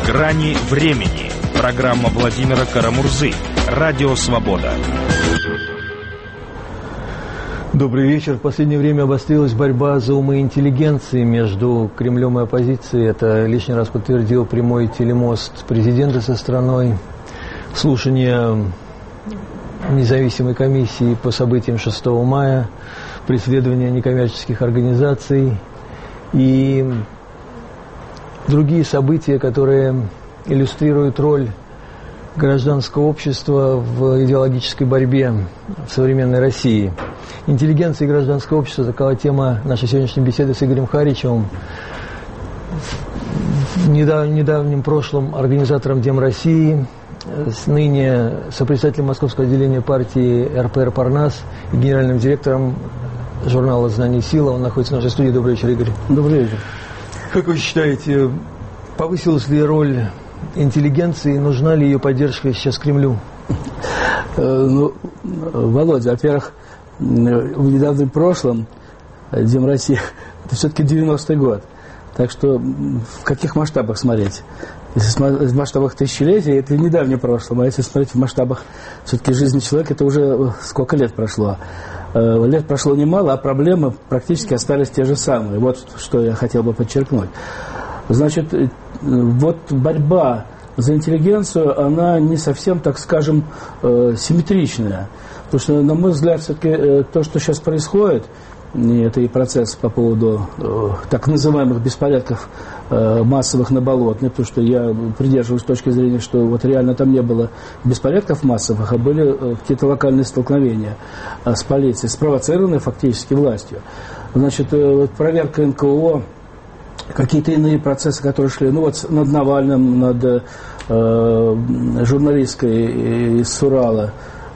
«Грани времени». Программа Владимира Карамурзы. Радио «Свобода». Добрый вечер. В последнее время обострилась борьба за умы интеллигенции между Кремлем и оппозицией. Это лишний раз подтвердил прямой телемост президента со страной. Слушание независимой комиссии по событиям 6 мая, преследование некоммерческих организаций и другие события, которые иллюстрируют роль гражданского общества в идеологической борьбе в современной России. Интеллигенция и гражданское общество – такова тема нашей сегодняшней беседы с Игорем Харичевым, в недавнем прошлом организатором Дем России, ныне сопредседателем Московского отделения партии РПР «Парнас» и генеральным директором журнала «Знание и сила». Он находится в нашей студии. Добрый вечер, Игорь. Добрый вечер. Как вы считаете, повысилась ли роль интеллигенции, нужна ли ее поддержка сейчас Кремлю? Володя, во-первых, в недавнем прошлом Дем России – это все-таки 90-й год. Так что в каких масштабах смотреть? Если в масштабах тысячелетия, это недавнее прошлое. А если смотреть в масштабах все-таки жизни человека, это уже сколько лет прошло. Лет прошло немало, а проблемы практически остались те же самые. Вот что я хотел бы подчеркнуть. Значит, вот борьба за интеллигенцию, она не совсем, так скажем, симметричная. Потому что, на мой взгляд, все-таки то, что сейчас происходит, это и процесс по поводу так называемых беспорядков массовых на Болотной, потому что я придерживаюсь точки зрения, что вот реально там не было беспорядков массовых, а были какие-то локальные столкновения с полицией, спровоцированные фактически властью. Значит, проверка НКО, какие-то иные процессы, которые шли, ну вот над Навальным, над журналисткой из Урала,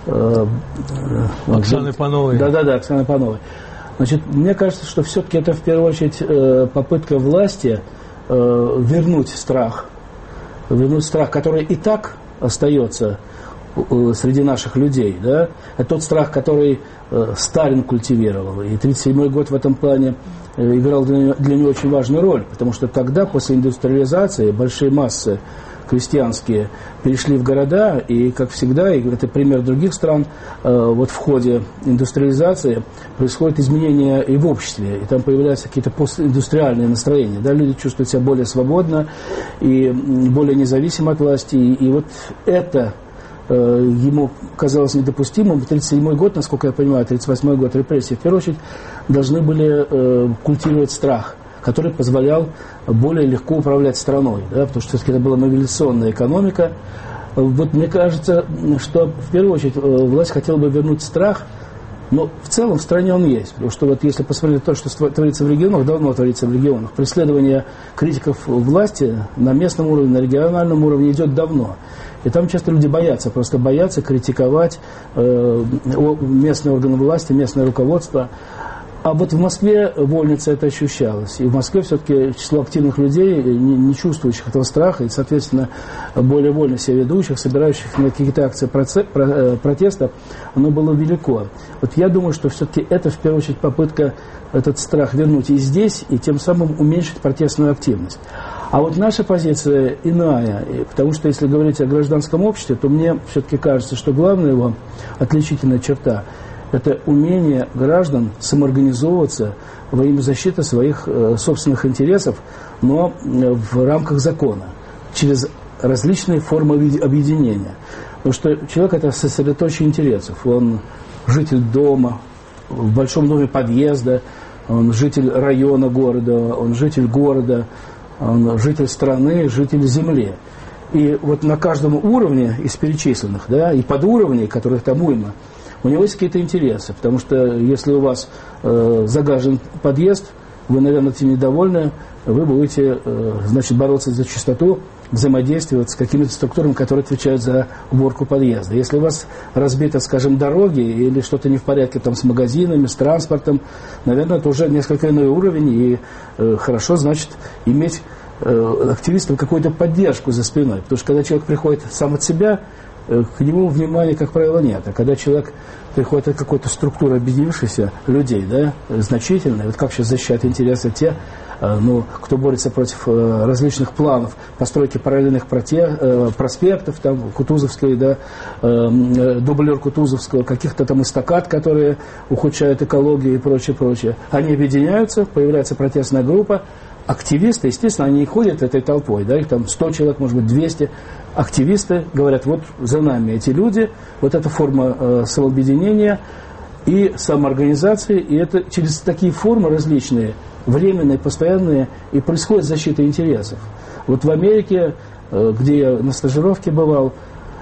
Оксаной Пановой. Да, Оксаной Пановой. Значит, мне кажется, что все-таки это в первую очередь попытка власти вернуть страх, который и так остается среди наших людей. Да? Это тот страх, который Сталин культивировал. И 1937 год в этом плане играл для него очень важную роль, потому что тогда, после индустриализации, большие массы крестьянские перешли в города, и, как всегда, и это пример других стран, вот в ходе индустриализации происходит изменение и в обществе, и там появляются какие-то постиндустриальные настроения, да, люди чувствуют себя более свободно и более независимо от власти, и вот это ему казалось недопустимым. 1937 год, насколько я понимаю, 1938 год репрессии, в первую очередь, должны были культивировать страх, который позволял более легко управлять страной, да, потому что все-таки это была мобилизационная экономика. Вот мне кажется, что в первую очередь власть хотела бы вернуть страх, но в целом в стране он есть. Потому что вот если посмотреть то, что творится в регионах, давно творится в регионах, преследование критиков власти на местном уровне, на региональном уровне идет давно. И там часто люди просто боятся критиковать местные органы власти, местное руководство. А вот в Москве вольница это ощущалось. И в Москве все-таки число активных людей, не чувствующих этого страха, и, соответственно, более вольно себя ведущих, собирающих на какие-то акции протеста, оно было велико. Вот я думаю, что все-таки это, в первую очередь, попытка этот страх вернуть и здесь, и тем самым уменьшить протестную активность. А вот наша позиция иная, потому что если говорить о гражданском обществе, то мне все-таки кажется, что главная его отличительная черта – это умение граждан самоорганизовываться во имя защиты своих собственных интересов, но в рамках закона, через различные формы объединения. Потому что человек – это сосредоточие интересов. Он житель дома, в большом доме подъезда, он житель района города, он житель города, он житель страны, житель земли. И вот на каждом уровне из перечисленных, да, и подуровней, которых там уйма, у него есть какие-то интересы, потому что если у вас загажен подъезд, вы, наверное, этим недовольны, вы будете, значит, бороться за чистоту, взаимодействовать с какими-то структурами, которые отвечают за уборку подъезда. Если у вас разбиты, скажем, дороги или что-то не в порядке там, с магазинами, с транспортом, наверное, это уже несколько иной уровень, и хорошо, значит, иметь активистам какую-то поддержку за спиной. Потому что когда человек приходит сам от себя, к нему внимания, как правило, нет. А когда человек приходит от какой-то структуры объединившихся людей, да, значительной, вот как сейчас защищают интересы те, кто борется против различных планов постройки параллельных проспектов, там, Кутузовской, да, дублер Кутузовского, каких-то там эстакад, которые ухудшают экологию и прочее, прочее. Они объединяются, появляется протестная группа, активисты, естественно, они ходят этой толпой, да, их там 100 человек, может быть, 200. Активисты говорят, вот за нами эти люди, вот эта форма самообъединения и самоорганизации, и это через такие формы различные, временные, постоянные, и происходит защита интересов. Вот в Америке, где я на стажировке бывал,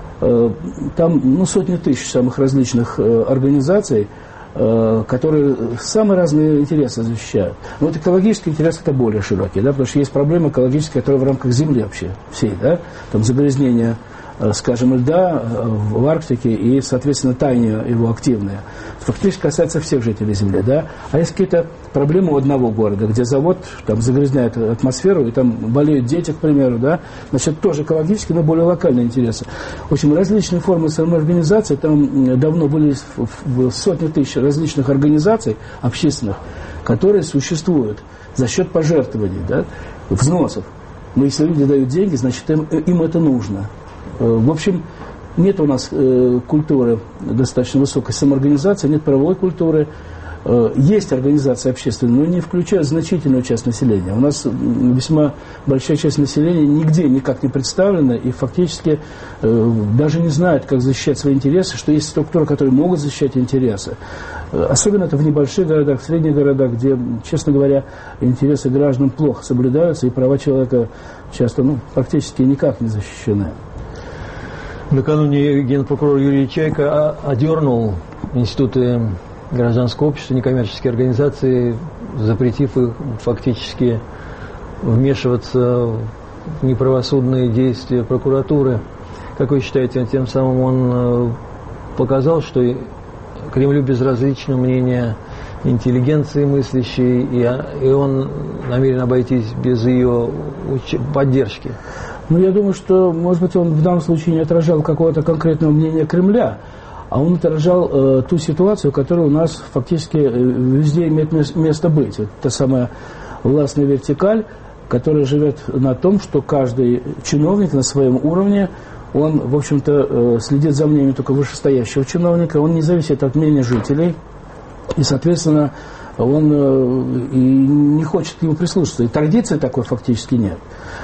там сотни тысяч самых различных организаций, которые самые разные интересы защищают. Но вот экологический интерес это более широкий, да, потому что есть проблемы экологические, которые в рамках Земли вообще всей, да, там загрязнение, скажем, льда в Арктике и, соответственно, таяние его активное. Фактически касается всех жителей Земли, да. А есть какие-то проблемы у одного города, где завод там загрязняет атмосферу, и там болеют дети, к примеру, да, значит, тоже экологические, но более локальные интересы. В общем, различные формы самоорганизации, там давно были сотни тысяч различных организаций общественных, которые существуют за счет пожертвований, да, взносов. Но если люди дают деньги, значит, им это нужно. В общем, нет у нас культуры достаточно высокой самоорганизации, нет правовой культуры. Есть организации общественные, но не включают значительную часть населения. У нас весьма большая часть населения нигде никак не представлена и фактически даже не знает, как защищать свои интересы, что есть структуры, которые могут защищать интересы. Особенно это в небольших городах, в средних городах, где, честно говоря, интересы граждан плохо соблюдаются и права человека часто практически никак не защищены. Накануне генпрокурор Юрий Чайка одернул институты гражданского общества, некоммерческие организации, запретив их фактически вмешиваться в неправосудные действия прокуратуры. Как вы считаете, тем самым он показал, что Кремлю безразлично мнение интеллигенции мыслящей, и он намерен обойтись без ее поддержки? Я думаю, что, может быть, он в данном случае не отражал какого-то конкретного мнения Кремля, а он отражал ту ситуацию, которая у нас фактически везде имеет место быть. Вот та самая властная вертикаль, которая живет на том, что каждый чиновник на своем уровне, он, в общем-то, следит за мнением только вышестоящего чиновника, он не зависит от мнения жителей, и, соответственно, он и не хочет к нему прислушаться. И традиции такой фактически нет.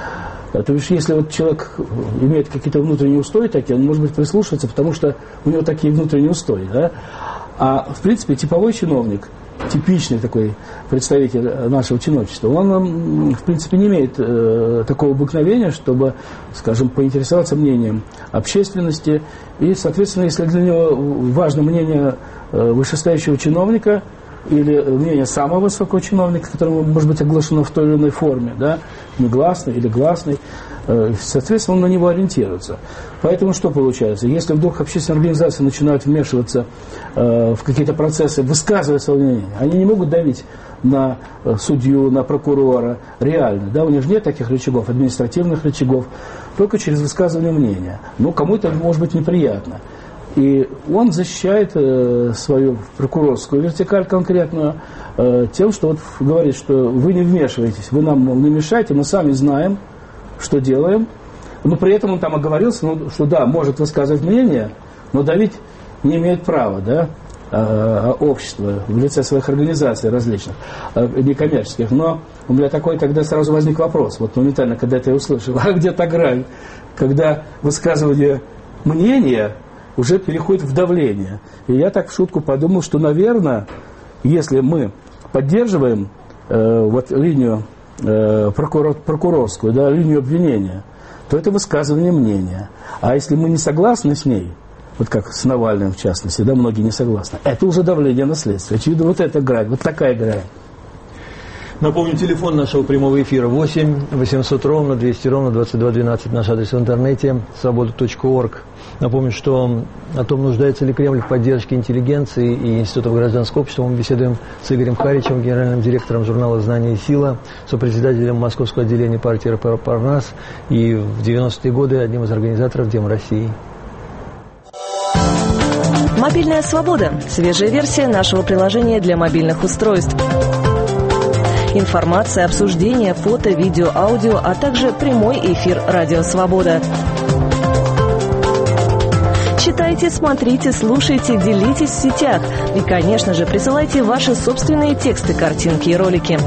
То есть, если вот человек имеет какие-то внутренние устои такие, он, может быть, прислушивается, потому что у него такие внутренние устои, да? А, в принципе, типовой чиновник, типичный такой представитель нашего чиновничества, он, в принципе, не имеет такого обыкновения, чтобы, скажем, поинтересоваться мнением общественности. И, соответственно, если для него важно мнение вышестоящего чиновника или мнение самого высокого чиновника, которому может быть оглашено в той или иной форме, да, негласной или гласной, соответственно, он на него ориентируется. Поэтому что получается? Если вдруг общественные организации начинают вмешиваться в какие-то процессы, высказывая свое мнение, они не могут давить на судью, на прокурора реально, да, у них же нет таких рычагов, административных рычагов, только через высказывание мнения. Кому-то может быть неприятно. И он защищает свою прокурорскую вертикаль конкретную тем, что вот говорит, что вы не вмешиваетесь, вы нам не мешаете, мы сами знаем, что делаем. Но при этом он там оговорился, что да, может высказывать мнение, но давить не имеет права, да, общество в лице своих организаций различных, некоммерческих. Но у меня такой тогда сразу возник вопрос, вот моментально, когда это я услышал, а где та грань, когда высказывание мнения уже переходит в давление. И я так в шутку подумал, что, наверное, если мы поддерживаем вот линию прокурорскую, да, линию обвинения, то это высказывание мнения. А если мы не согласны с ней, вот как с Навальным в частности, да, многие не согласны, это уже давление на следствие. Очевидно, вот эта грань, вот такая грань. Напомню, телефон нашего прямого эфира 8 800 ровно 200 ровно 2212, наш адрес в интернете свобода.орг. Напомню, что о том, нуждается ли Кремль в поддержке интеллигенции и институтов гражданского общества, мы беседуем с Игорем Харичем, генеральным директором журнала «Знание и сила», сопредседателем Московского отделения партии «Парнас» и в 90-е годы одним из организаторов Дем России. Мобильная свобода. Свежая версия нашего приложения для мобильных устройств. Информация, обсуждение, фото, видео, аудио, а также прямой эфир «Радио Свобода». Читайте, смотрите, слушайте, делитесь в сетях. И, конечно же, присылайте ваши собственные тексты, картинки и ролики.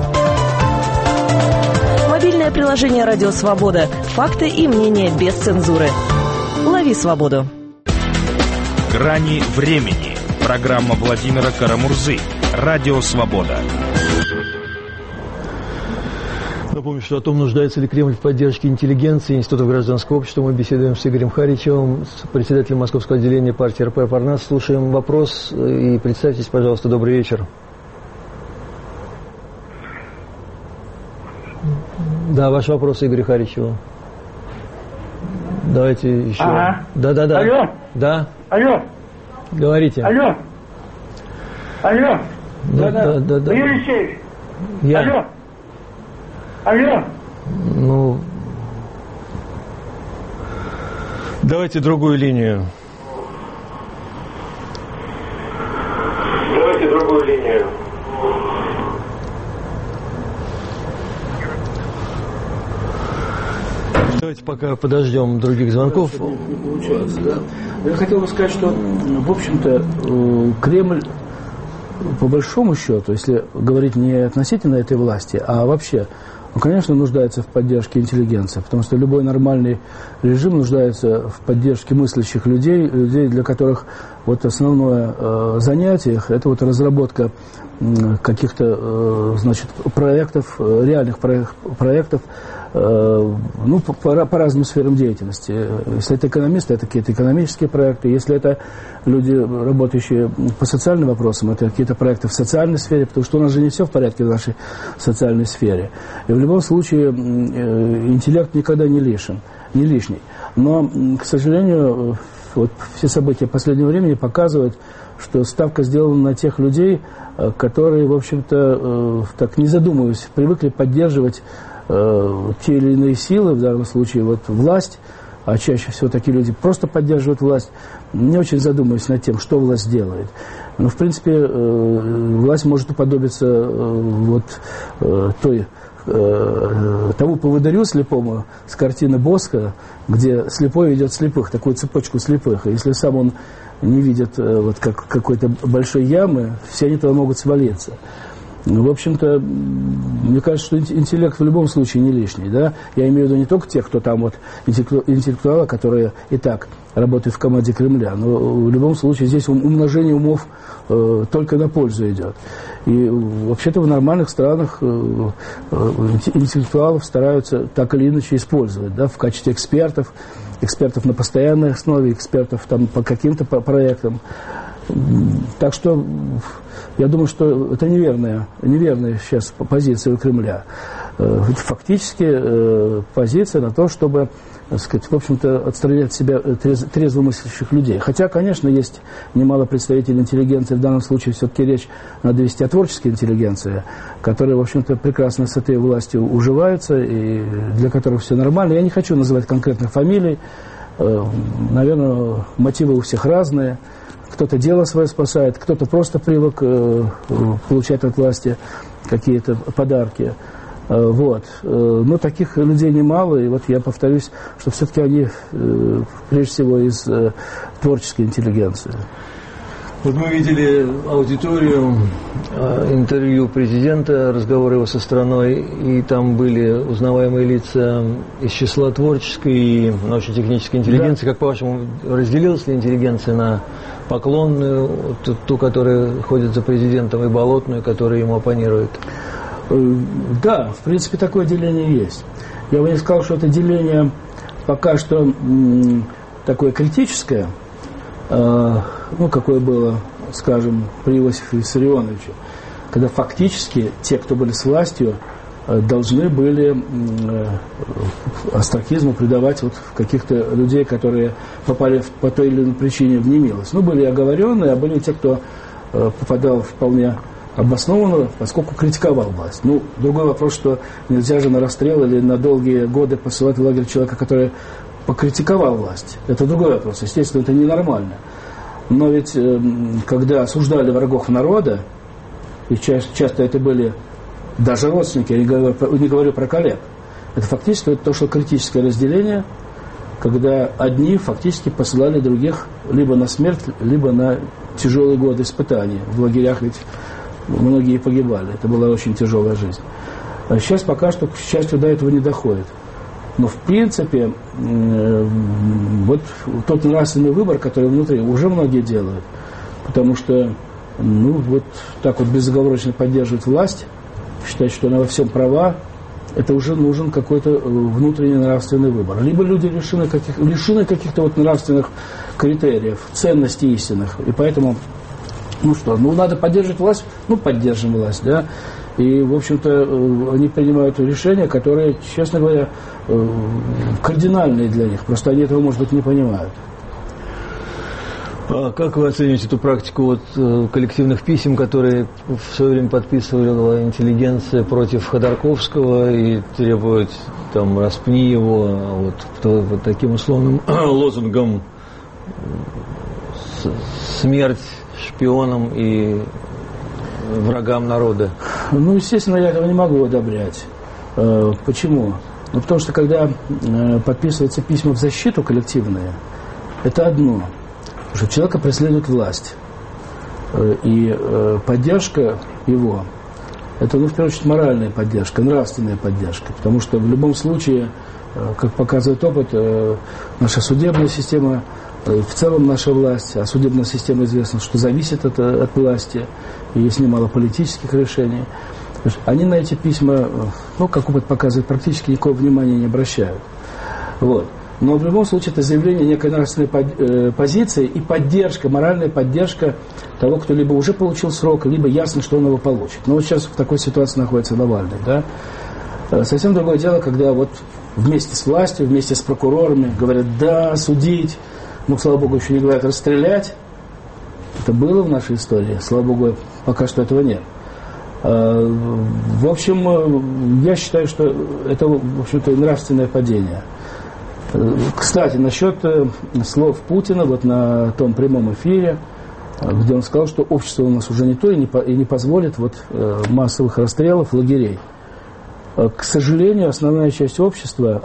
Мобильное приложение «Радио Свобода». Факты и мнения без цензуры. Лови свободу. «Грани времени». Программа Владимира Карамурзы. «Радио Свобода». Напомню, что о том, нуждается ли Кремль в поддержке интеллигенции Института гражданского общества, мы беседуем с Игорем Харичевым, с председателем Московского отделения партии РП «Парнас». Слушаем вопрос и представьтесь, пожалуйста. Добрый вечер. Да, ваш вопрос, Игорь Харичеву. Давайте еще. Ага. Да. Алло. Да. Алло. Говорите. Алло. Алло. Да. Юрий Алексеевич. Я. Алло. Ну, давайте другую линию. Давайте пока подождем других звонков. Не получается, да? Я хотел бы сказать, что, в общем-то, Кремль, по большому счету, если говорить не относительно этой власти, а вообще, он, конечно, нуждается в поддержке интеллигенции, потому что любой нормальный режим нуждается в поддержке мыслящих людей, для которых вот основное занятие их – это вот разработка каких-то, значит, проектов, реальных проектов, ну, по разным сферам деятельности. Если это экономисты, это какие-то экономические проекты. Если это люди, работающие по социальным вопросам, это какие-то проекты в социальной сфере, потому что у нас же не все в порядке в нашей социальной сфере. И в любом случае интеллект никогда не лишний. Но, к сожалению, вот все события последнего времени показывают, что ставка сделана на тех людей, которые, в общем-то, так не задумываясь, привыкли поддерживать те или иные силы, в данном случае вот власть, а чаще всего такие люди просто поддерживают власть, не очень задумываясь над тем, что власть делает. Но, в принципе, власть может уподобиться тому поводырю слепому с картины Боска, где слепой ведет слепых, такую цепочку слепых. И если сам он не видит вот как какой-то большой ямы, все они туда могут свалиться. В общем-то, мне кажется, что интеллект в любом случае не лишний, да? Я имею в виду не только тех, кто там вот интеллектуалы, которые и так работают в команде Кремля, но в любом случае здесь умножение умов только на пользу идет. И вообще-то в нормальных странах интеллектуалов стараются так или иначе использовать, да, в качестве экспертов на постоянной основе, экспертов там по каким-то проектам. Так что я думаю, что это неверная сейчас позиция у Кремля. Это фактически позиция на то, чтобы, так сказать, в общем-то, отстранять от себя трезвомыслящих людей. Хотя, конечно, есть немало представителей интеллигенции. В данном случае все-таки речь надо вести о творческой интеллигенции, которая, в общем-то, прекрасно с этой властью уживается и для которых все нормально. Я не хочу называть конкретных фамилий. Наверное, мотивы у всех разные. Кто-то дело свое спасает, кто-то просто привык получать от власти какие-то подарки. Вот. Но таких людей немало, и вот я повторюсь, что все-таки они прежде всего из творческой интеллигенции. Вот мы видели аудиторию, интервью президента, разговор его со страной, и там были узнаваемые лица из числа творческой и научно-технической интеллигенции. Да. Как по-вашему, разделилась ли интеллигенция на поклонную, ту, которая ходит за президентом, и болотную, которая ему оппонирует? Да, в принципе, такое деление есть. Я бы не сказал, что это деление пока что такое критическое, ну, какое было, скажем, при Иосифе Виссарионовиче, когда фактически те, кто были с властью, должны были остракизму придавать вот каких-то людей, которые попали по той или иной причине в немилость. Ну, были оговоренные, а были те, кто попадал вполне обоснованно, поскольку критиковал власть. Ну, другой вопрос, что нельзя же на расстрел или на долгие годы посылать в лагерь человека, который покритиковал власть. Это другой вопрос. Естественно, это ненормально. Но ведь, когда осуждали врагов народа, и часто это были даже родственники, я не говорю про коллег. Это фактически то, что критическое разделение, когда одни фактически посылали других либо на смерть, либо на тяжелые годы испытаний. В лагерях ведь многие погибали. Это была очень тяжелая жизнь. А сейчас пока что, к счастью, до этого не доходит. Но в принципе, вот тот нравственный выбор, который внутри, уже многие делают. Потому что, вот так вот безоговорочно поддерживать власть, считать, что она во всем права, это уже нужен какой-то внутренний нравственный выбор. Либо люди лишены каких-то вот нравственных критериев, ценностей истинных. И поэтому, надо поддерживать власть, поддержим власть, да. И, в общем-то, они принимают решения, которые, честно говоря, кардинальные для них. Просто они этого, может быть, не понимают. А как вы оцениваете эту практику коллективных писем, которые в свое время подписывала интеллигенция против Ходорковского и требует распни его, таким условным лозунгом смерть шпионам и врагам народа? Естественно, я этого не могу одобрять. Почему? Потому что когда подписываются письма в защиту коллективные, это одно. Потому что человека преследует власть. И поддержка его, это, в первую очередь, моральная поддержка, нравственная поддержка. Потому что в любом случае, как показывает опыт, наша судебная система, в целом наша власть, а судебная система известна, что зависит от власти, и есть немало политических решений. Они на эти письма, как опыт показывает, практически никакого внимания не обращают. Но в любом случае это заявление некой нравственной позиции и поддержка, моральная поддержка того, кто либо уже получил срок, либо ясно, что он его получит. Сейчас в такой ситуации находится Навальный. Да? Совсем другое дело, когда вместе с властью, вместе с прокурорами говорят, да, судить, слава богу, еще не говорят расстрелять. Это было в нашей истории, слава богу, пока что этого нет. В общем, я считаю, что это, в общем-то, нравственное падение. Кстати, насчет слов Путина на том прямом эфире, где он сказал, что общество у нас уже не то и не позволит массовых расстрелов, лагерей. К сожалению, основная часть общества,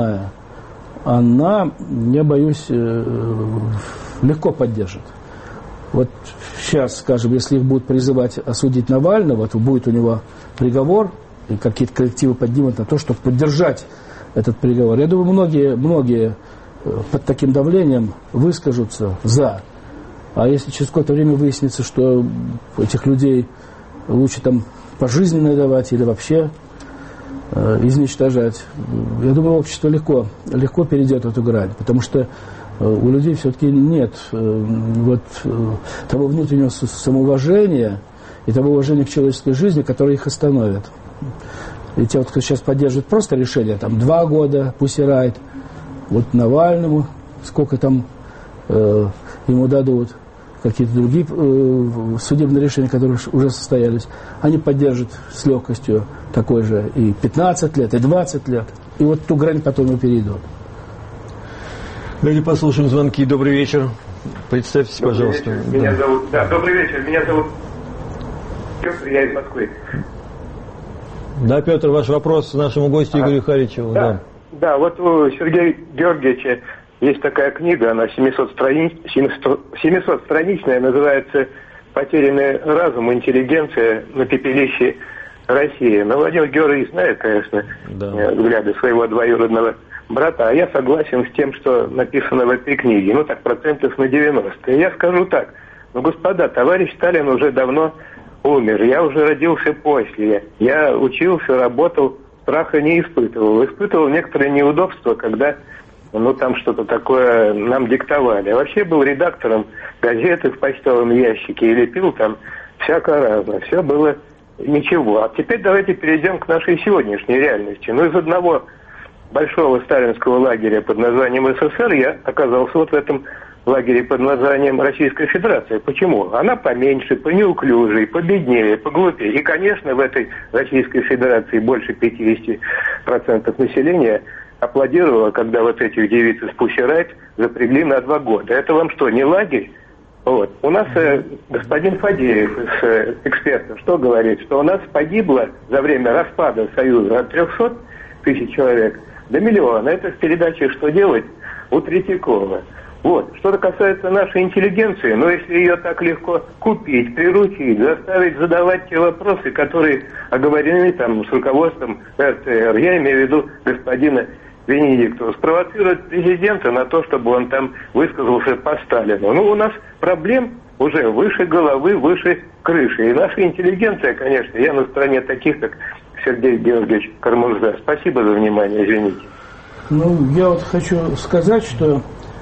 она, я боюсь, легко поддержит. Сейчас, скажем, если их будут призывать осудить Навального, будет у него приговор, и какие-то коллективы поднимут на то, чтобы поддержать этот приговор. Я думаю, многие под таким давлением выскажутся «за». А если через какое-то время выяснится, что этих людей лучше пожизненно давать или вообще изничтожать, я думаю, общество легко перейдет эту грань, потому что у людей все-таки нет того внутреннего самоуважения и того уважения к человеческой жизни, которое их остановит. И те, кто сейчас поддерживает просто решение, 2 года, Pussy Riot, Навальному, сколько ему дадут, какие-то другие судебные решения, которые уже состоялись, они поддержат с легкостью такой же и 15 лет, и 20 лет. И ту грань потом и перейдут. Давайте послушаем звонки. Добрый вечер. Представьтесь, пожалуйста. Добрый вечер. Меня зовут Петр, я из Москвы. Да, Петр, ваш вопрос нашему гостю Игорю Харичеву. Да, у Сергея Георгиевича есть такая книга, она 700-страничная, называется «Потерянный разум, интеллигенция на пепелище России». Владимир Георгиевич знает, конечно, взгляды своего двоюродного брата, а я согласен с тем, что написано в этой книге, 90%. И я скажу так, господа, товарищ Сталин уже давно умер, я уже родился после, я учился, работал, страха не испытывал. Испытывал некоторые неудобства, когда что-то такое нам диктовали. А вообще был редактором газеты в почтовом ящике и лепил всякое разное. Все было ничего. А теперь давайте перейдем к нашей сегодняшней реальности. Из одного большого сталинского лагеря под названием СССР я оказался в этом лагере под названием Российская Федерация. Почему? Она поменьше, понеуклюжей, победнее, поглупее. И, конечно, в этой Российской Федерации больше 50% населения аплодировало, когда этих девиц из Pussy Riot запрягли на 2 года. Это вам что, не лагерь? Вот. У нас господин Фадеев из экспертов что говорит? Что у нас погибло за время распада Союза от 300 тысяч человек до миллиона. Это в передаче «Что делать?» у Третьякова. Вот. Что касается нашей интеллигенции, но если ее так легко купить, приручить, заставить задавать те вопросы, которые оговорены там с руководством РТР, я имею в виду господина Венедиктова, спровоцировать президента на то, чтобы он там высказался по Сталину. Ну, у нас проблем уже выше головы, выше крыши. И наша интеллигенция, конечно, я на стороне таких, как Сергей Георгиевич Карамурза. Спасибо за внимание, извините. Ну, я вот хочу сказать, что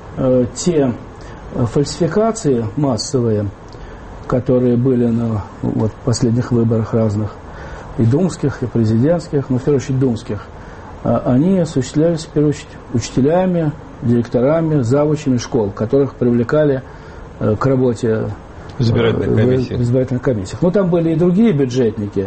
те фальсификации массовые, которые были на последних выборах разных, и думских, и президентских, но в первую очередь думских, они осуществлялись в первую очередь учителями, директорами, завучами школ, которых привлекали к работе в избирательных комиссиях. Ну, там были и другие бюджетники,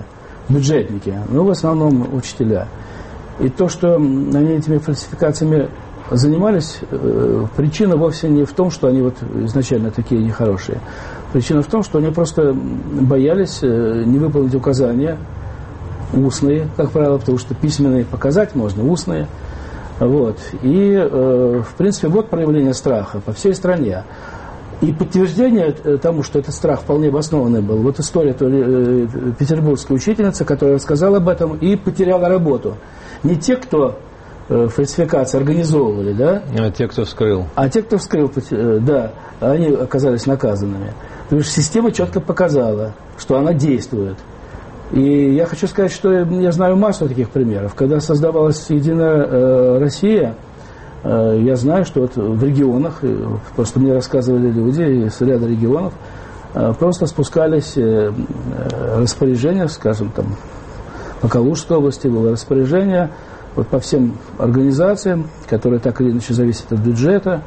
но в основном учителя. И то, что они этими фальсификациями занимались, причина вовсе не в том, что они вот изначально такие нехорошие. Причина в том, что они просто боялись не выполнить указания устные, как правило, потому что письменные показать можно, устные. Вот. И, в принципе, вот проявление страха по всей стране. И подтверждение тому, что этот страх вполне обоснованный был, вот история петербургской учительницы, которая рассказала об этом и потеряла работу. Не те, кто фальсификации организовывали, да? А те, кто вскрыл. А те, кто вскрыл, да, они оказались наказанными. Потому что система четко показала, что она действует. И я хочу сказать, что я знаю массу таких примеров. Когда создавалась «Единая Россия», я знаю, что вот в регионах, просто мне рассказывали люди из ряда регионов, просто спускались распоряжения, скажем, там, по Калужской области было распоряжение вот по всем организациям, которые так или иначе зависят от бюджета,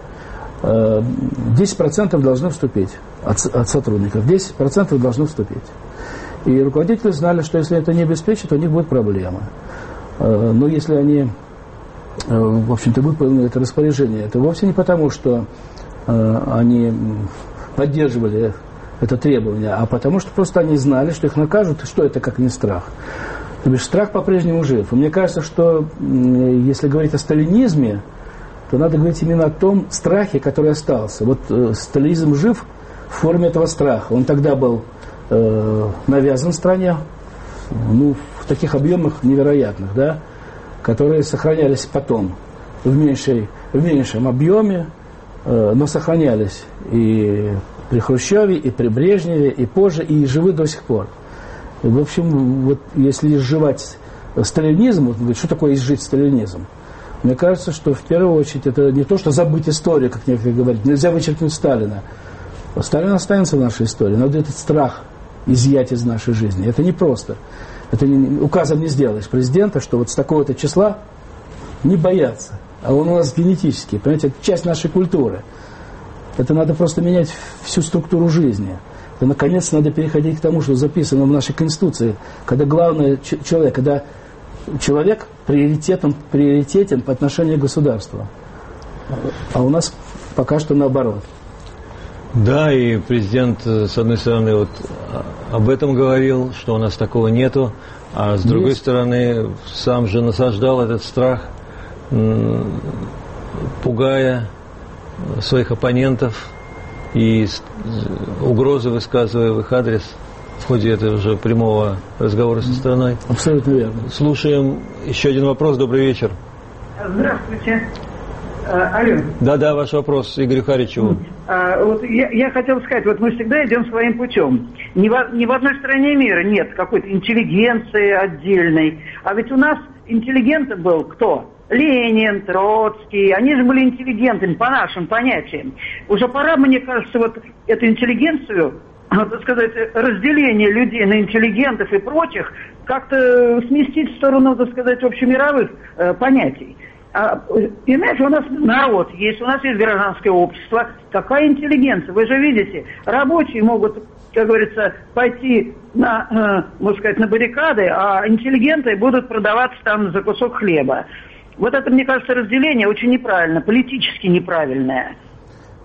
10% должны вступить от сотрудников, 10% должны вступить. И руководители знали, что если это не обеспечат, у них будут проблемы. Но если они, в общем-то, выполнили это распоряжение, это вовсе не потому, что они поддерживали это требование, а потому что просто они знали, что их накажут, и что это как не страх. То есть страх по-прежнему жив. И мне кажется, что если говорить о сталинизме, то надо говорить именно о том страхе, который остался. Вот сталинизм жив в форме этого страха. Он тогда был навязан стране, ну, в таких объемах невероятных, да, которые сохранялись потом в меньшем объеме, но сохранялись и при Хрущеве, и при Брежневе, и позже, и живы до сих пор. И, в общем, вот если изживать сталинизм, вот, что такое изжить сталинизм? Мне кажется, что в первую очередь это не то, что забыть историю, как некоторые говорят, нельзя вычеркнуть Сталина. Сталин останется в нашей истории, но этот страх изъять из нашей жизни. Это непросто. Это указом не сделаешь президента, что вот с такого-то числа не бояться. А он у нас генетический, понимаете, это часть нашей культуры. Это надо просто менять всю структуру жизни. И, наконец, надо переходить к тому, что записано в нашей Конституции, когда главное человек, когда человек приоритетен по отношению к государству. А у нас пока что наоборот. Да, и президент, с одной стороны, вот об этом говорил, что у нас такого нету, а с другой стороны, сам же насаждал этот страх, пугая своих оппонентов и угрозы высказывая в их адрес в ходе этого же прямого разговора со страной. Абсолютно верно. Слушаем еще один вопрос. Добрый вечер. Здравствуйте. Алло. Да, ваш вопрос Игорю Харичеву. Вот я хотел сказать, вот мы всегда идем своим путем. Ни в одной стране мира нет какой-то интеллигенции отдельной. А ведь у нас интеллигентом был кто? Ленин, Троцкий. Они же были интеллигентами по нашим понятиям. Уже пора, мне кажется, вот эту интеллигенцию, так сказать, разделение людей на интеллигентов и прочих как-то сместить в сторону, так сказать, общемировых понятий. Иначе у нас народ есть, у нас есть гражданское общество. Какая интеллигенция? Вы же видите, рабочие могут, как говорится, пойти на, можно сказать, на баррикады, а интеллигенты будут продаваться там за кусок хлеба. Вот это, мне кажется, разделение очень неправильно, политически неправильное.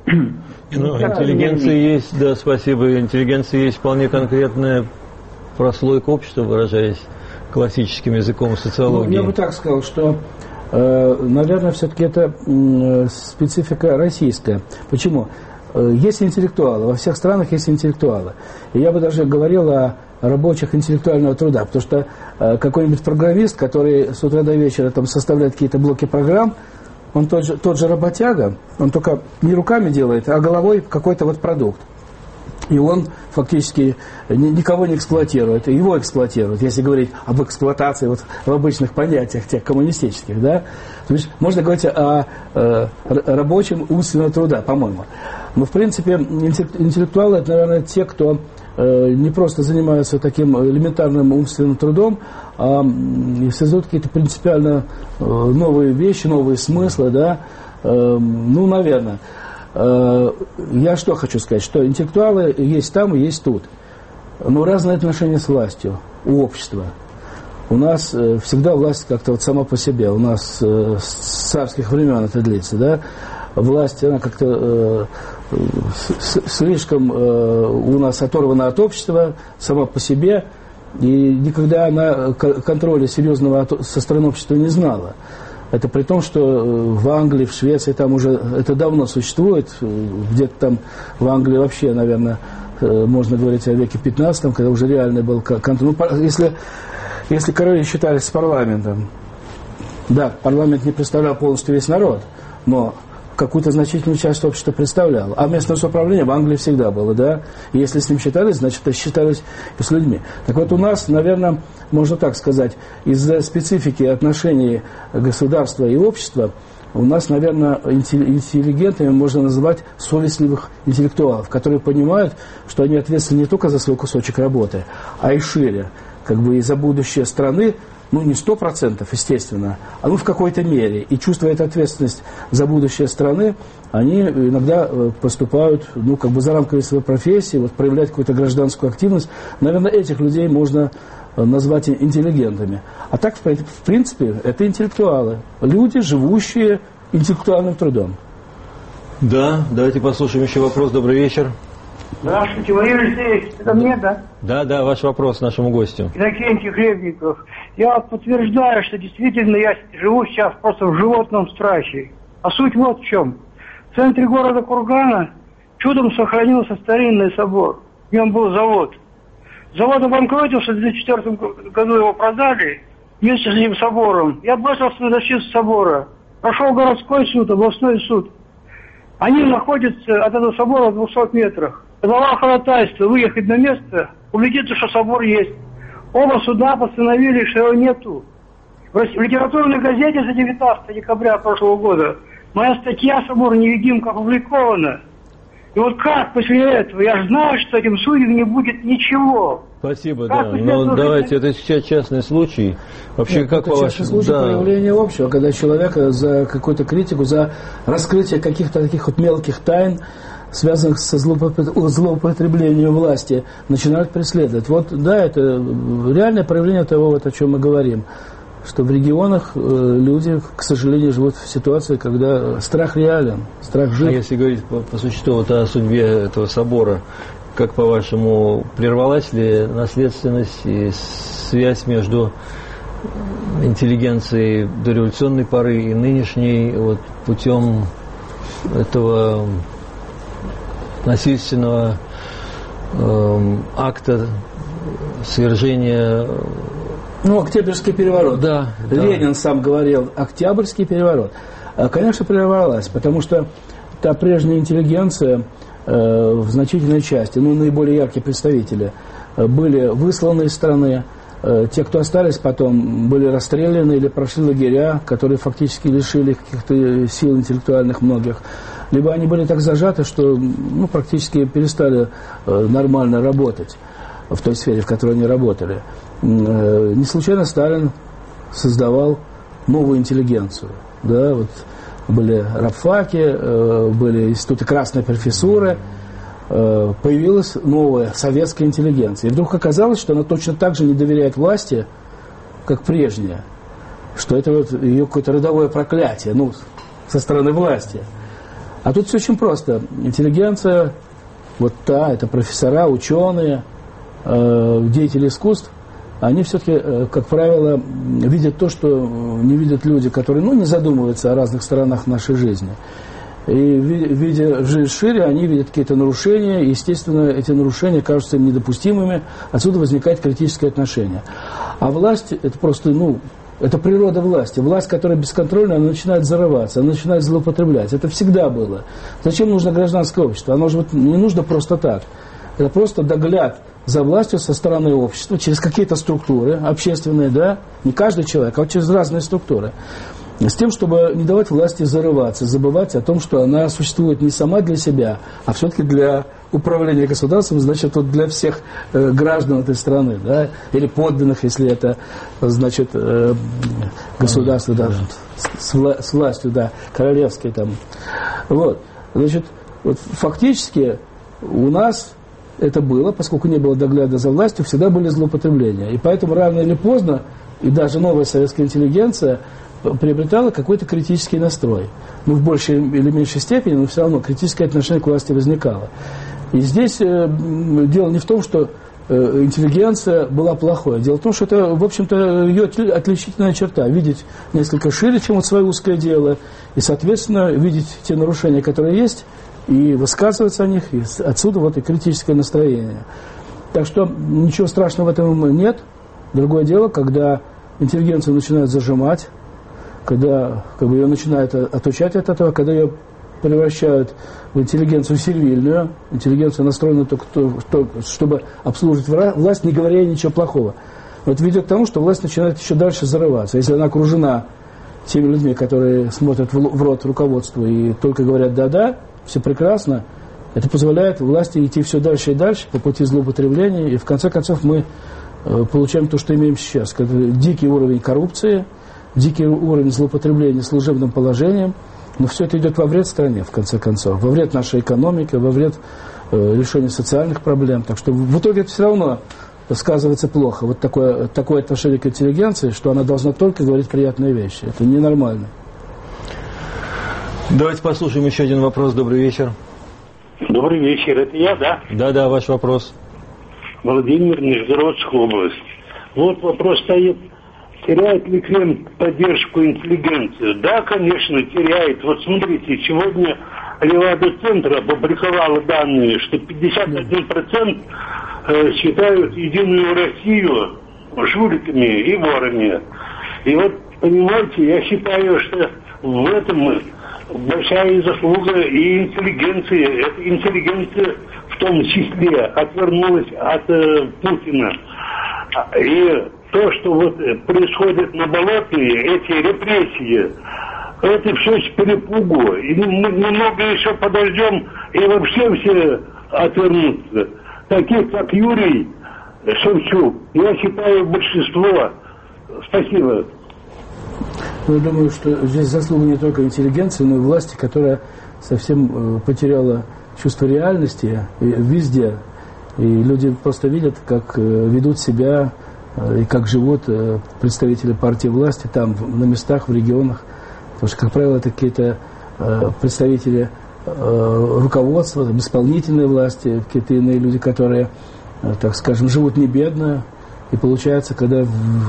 Ну, интеллигенция есть, да, спасибо. Интеллигенция есть вполне конкретная прослойка общества, выражаясь классическим языком социологии. Ну, я бы так сказал, что, наверное, все-таки это специфика российская. Почему? Есть интеллектуалы, во всех странах есть интеллектуалы. И я бы даже говорил о рабочих интеллектуального труда, потому что какой-нибудь программист, который с утра до вечера там составляет какие-то блоки программ, он тот же работяга, он только не руками делает, а головой какой-то вот продукт. И он фактически никого не эксплуатирует, его эксплуатируют, если говорить об эксплуатации вот в обычных понятиях, тех коммунистических, да. То есть можно говорить о рабочем умственного труда, по-моему. Но, в принципе, интеллектуалы – это, наверное, те, кто не просто занимаются таким элементарным умственным трудом, а создают какие-то принципиально новые вещи, новые смыслы, да. Ну, наверное. Я что хочу сказать, что интеллектуалы есть там и есть тут. Но разные отношения с властью у общества. У нас всегда власть как-то вот сама по себе. У нас с царских времен это длится, да. Власть, она как-то слишком у нас оторвана от общества, сама по себе. И никогда она контроля серьезного со стороны общества не знала. Это при том, что в Англии, в Швеции там уже это давно существует. Где-то там в Англии вообще, наверное, можно говорить о веке 15, когда уже реальный был контроль. Ну, если короли считались с парламентом, да, парламент не представлял полностью весь народ, но какую-то значительную часть общества представлял. А местное самоуправление в Англии всегда было, да. И если с ним считались, значит, считались и с людьми. Так вот, у нас, наверное, можно так сказать, из-за специфики отношений государства и общества, у нас, наверное, интеллигентами можно называть совестливых интеллектуалов, которые понимают, что они ответственны не только за свой кусочек работы, а и шире, как бы и за будущее страны. Ну, не 100%, естественно, а ну в какой-то мере. И чувствуя эту ответственность за будущее страны, они иногда поступают, ну, как бы за рамками своей профессии, вот, проявляют какую-то гражданскую активность. Наверное, этих людей можно назвать интеллигентами. А так, в принципе, это интеллектуалы. Люди, живущие интеллектуальным трудом. Да, давайте послушаем еще вопрос. Добрый вечер. Здравствуйте, Владимир Алексеевич, это мне, да? Да, ваш вопрос нашему гостю. Иннокентий Хлебников. Я подтверждаю, что действительно я живу сейчас просто в животном страхе. А суть вот в чем. В центре города Кургана чудом сохранился старинный собор. В нем был завод. Завод обанкротился, в 2004 году его продали вместе с этим собором. Я бросился на защиту собора. Прошел городской суд, областной суд. Они находятся от этого собора в 200 метрах. Подала ходатайство выехать на место, убедиться, что собор есть. Оба суда постановили, что его нету. В литературной газете за 19 декабря прошлого года моя статья «Собор-невидимка» опубликована. И вот как после этого? Я же знаю, что этим судьям не будет ничего. Спасибо, как да. Но давайте, это сейчас частный случай. Вообще, нет, как это частный случай проявления общего, когда человека за какую-то критику, за раскрытие каких-то таких вот мелких тайн, связанных со злоупотреблением власти, начинают преследовать. Вот, да, это реальное проявление того, вот, о чем мы говорим. Что в регионах люди, к сожалению, живут в ситуации, когда страх реален, страх жив. А если говорить по существу вот о судьбе этого собора, как по-вашему, прервалась ли наследственность и связь между интеллигенцией дореволюционной поры и нынешней вот, путем этого насильственного акта свержения? Ну, Октябрьский переворот. Да. Ленин сам говорил, Октябрьский переворот. Конечно, прервалась, потому что та прежняя интеллигенция в значительной части, ну, наиболее яркие представители, были высланы из страны. Те, кто остались потом, были расстреляны или прошли лагеря, которые фактически лишили каких-то сил интеллектуальных многих. Либо они были так зажаты, что ну, практически перестали нормально работать в той сфере, в которой они работали. Не случайно Сталин создавал новую интеллигенцию. Да, вот были рабфаки, были институты красной профессуры, появилась новая советская интеллигенция. И вдруг оказалось, что она точно так же не доверяет власти, как прежняя. Что это вот ее какое-то родовое проклятие, ну, со стороны власти. А тут все очень просто. Интеллигенция, это профессора, ученые, деятели искусств, они все-таки, как правило, видят то, что не видят люди, которые, не задумываются о разных сторонах нашей жизни. И видя жизнь шире, они видят какие-то нарушения, и, естественно, эти нарушения кажутся им недопустимыми, отсюда возникает критическое отношение. А власть, это просто, это природа власти. Власть, которая бесконтрольна, она начинает зарываться, она начинает злоупотреблять. Это всегда было. Зачем нужно гражданское общество? Оно же не нужно просто так. Это просто догляд за властью со стороны общества, через какие-то структуры общественные, да, не каждый человек, а вот через разные структуры. С тем, чтобы не давать власти зарываться, забывать о том, что она существует не сама для себя, а все-таки для управления государством, значит, для всех граждан этой страны, да, или подданных, если это, значит, государство, да, с властью, да, королевской там. Значит, фактически у нас это было, поскольку не было догляда за властью, всегда были злоупотребления. И поэтому рано или поздно, и даже новая советская интеллигенция приобретала какой-то критический настрой. В большей или меньшей степени, но все равно критическое отношение к власти возникало. И здесь дело не в том, что интеллигенция была плохой. Дело в том, что это, в общем-то, ее отличительная черта. Видеть несколько шире, чем свое узкое дело, и, соответственно, видеть те нарушения, которые есть, и высказываться о них, и отсюда и критическое настроение. Так что ничего страшного в этом нет. Другое дело, когда интеллигенцию начинают зажимать, когда ее начинают отучать от этого, когда ее превращают в интеллигенцию сервильную, интеллигенцию настроенную только чтобы обслуживать власть, не говоря ей ничего плохого. Ведет к тому, что власть начинает еще дальше зарываться. Если она окружена теми людьми, которые смотрят в рот руководству и только говорят «да-да», все прекрасно, это позволяет власти идти все дальше и дальше по пути злоупотребления, и в конце концов мы получаем то, что имеем сейчас. Дикий уровень коррупции, дикий уровень злоупотребления служебным положением, но все это идет во вред стране, в конце концов, во вред нашей экономике, во вред решения социальных проблем. Так что в итоге это все равно сказывается плохо. Такое отношение к интеллигенции, что она должна только говорить приятные вещи. Это ненормально. Давайте послушаем еще один вопрос. Добрый вечер. Добрый вечер. Это я, да? Да, ваш вопрос. Владимир, Нижегородская область. Вопрос стоит. Теряет ли Кремль поддержку интеллигенции? Да, конечно, теряет. Смотрите, сегодня Левада-центр опубликовала данные, что 51% считают Единую Россию жуликами и ворами. И понимаете, я считаю, что в этом большая заслуга и интеллигенции. Эта интеллигенция в том числе отвернулась от Путина. И то, что происходит на болоте, эти репрессии, это все с перепугу. И немного еще подождем, и вообще все отвернутся. Таких, как Юрий Шевчук, я считаю, большинство. Спасибо. Я думаю, что здесь заслуга не только интеллигенции, но и власти, которая совсем потеряла чувство реальности везде. И люди просто видят, как ведут себя и как живут представители партии власти там, на местах, в регионах. Потому что, как правило, это какие-то представители руководства, исполнительной власти, какие-то иные люди, которые, так скажем, живут не бедно. И получается, когда